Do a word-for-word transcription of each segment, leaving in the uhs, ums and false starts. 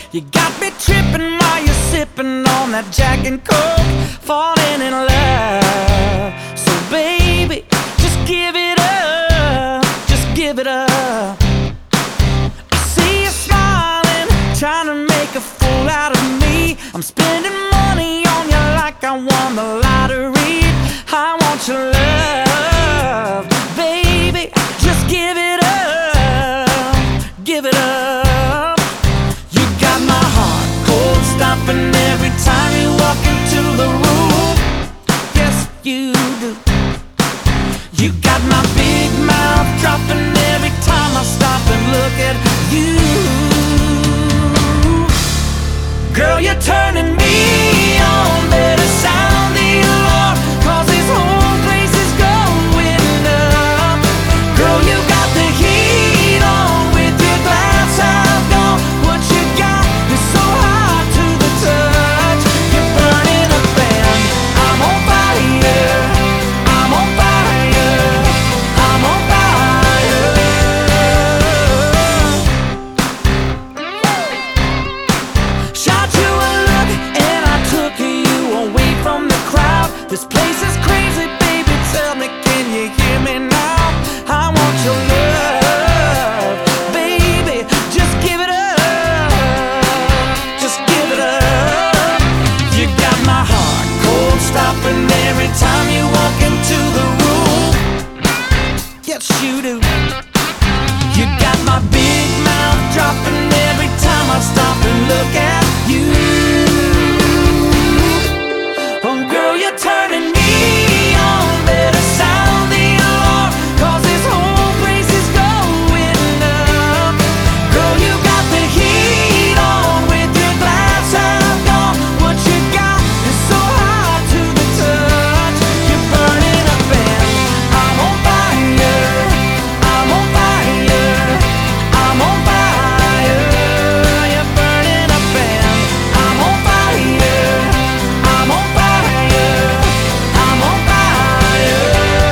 You got me tripping while you're sipping on that Jack and Coke, falling in love. So baby, just give it up, just give it up. I see you smiling, trying to make a fool out of me. I'm spending money on you like I won the lottery. I want your love, baby, just give it up, give it up. You got my heart cold stopping every time you walk into the room. Yes, you do. You got my big mouth dropping every time I stop and look at you. Girl, you're turning me on, better sound the alarm, 'cause this whole place is going up. Girl, you got the heat on with your glass half gone. What you got is so hot to the touch. You're burning up and I'm on fire, I'm on fire, I'm on fire. Shot you a look and I took you away from the crowd. This place is crazy, baby, tell me, can you hear me now? I want your love, baby, just give it up, just give it up. You got my heart cold stopping every time you walk into the room. Yes, you do. You got my big mouth dropping every time I stop and look at you. Oh, girl, you're turning me on, better sound the alarm, 'cause this whole place is going up. Girl, you got the heat on with your glass half gone. What you got is so hot to the touch. You're burning up and I'm on fire, I'm on fire, I'm on fire. You're burning up and I'm on fire, I'm on fire, I'm on fire.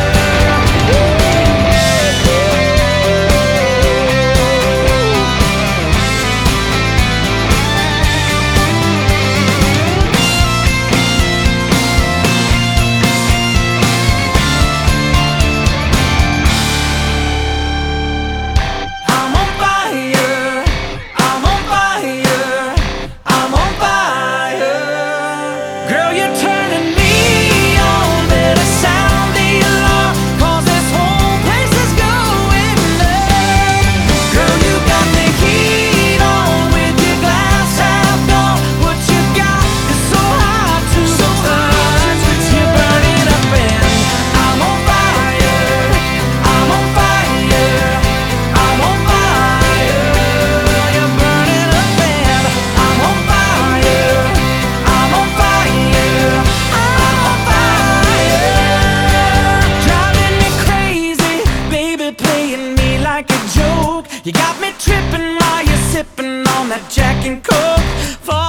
I'm on fire, I'm on fire, I'm on fire. Girl, you're turning me on, better sound the alarm, 'cause this whole place is going up. Girl, you got the heat on with your glass half gone. What you got is so hot to the touch. You're burning up and I'm on fire, I'm on fire, I'm on fire. You're burning up and I'm on fire, I'm on fire, I'm on fire. Driving me crazy, baby, playing me like a joke. You got me tripping while you're sipping on that Jack and Coke.